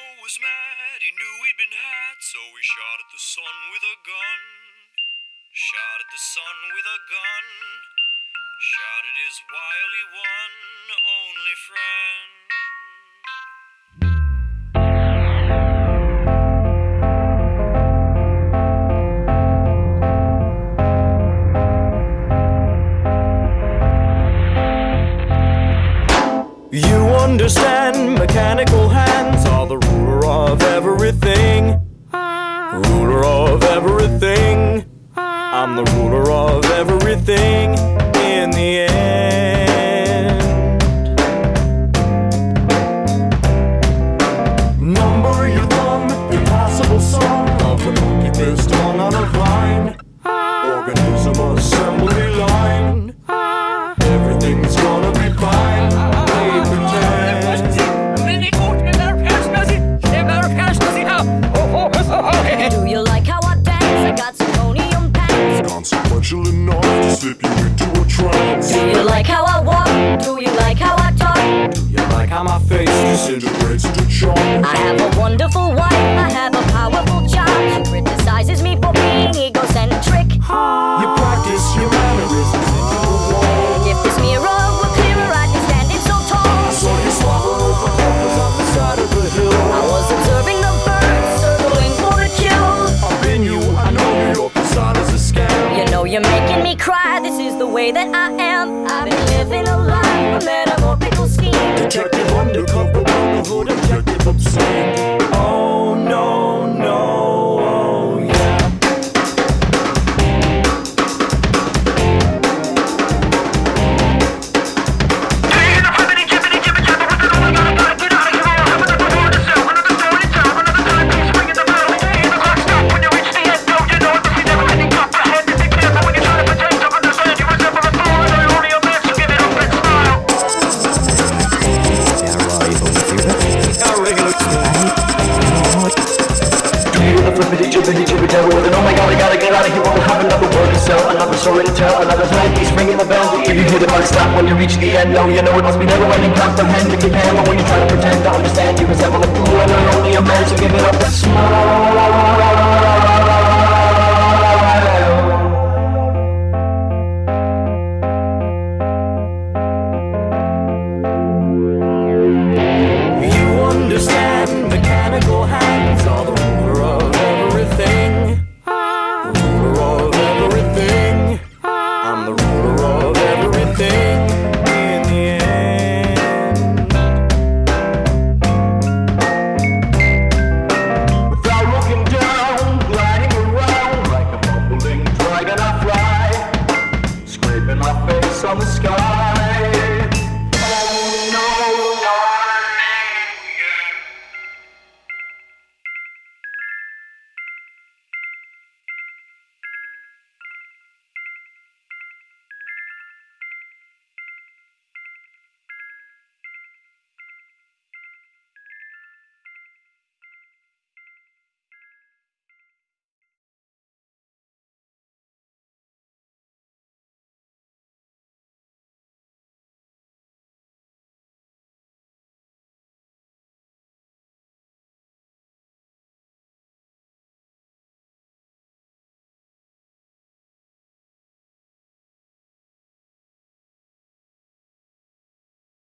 was mad, he knew he'd been had, so he shot at the sun with a gun. Shot at the sun with a gun. Shot at his wily one, only friend. You understand, mechanical hands are the ruler of everything. Ruler of everything. I'm the ruler of everything in the end. Number your thumb, impossible sum of the monkey fist hung on a vine. Organism assembly line. Everything's gonna be fine. They pretend. Do you like how I dance? I got zirconium pants. Consequential enough to slip you into a trance. Do you like how I walk? Do you like how I talk? Do you like how my face Disintegrates into chalk. I have a wonderful wife. I have a powerful job. She criticizes me for being egocentric. You practice your mannerisms into the wall. If this mirror were clearer, I'd be standing so tall. So you swallow over corpus on the side of the hill. I was observing the birds circling for the kill. I've been you, I know New York persona's a scam. You know you're making me cry. This is the way that I am. I've been living a life, a metamorphical scheme. Detective undercover, brotherhood, objective obscene. Oh no, no, oh yeah. Oh my god, I gotta get out of here. What will happen? Another word to sell, another story to tell, another timepiece ringing the bell. If you hear the clock stop when you reach the end, no, you know it must be never ending. Comprehend if you can, but when you try to pretend to understand, you resemble a fool and are only a man, so give it up a smile.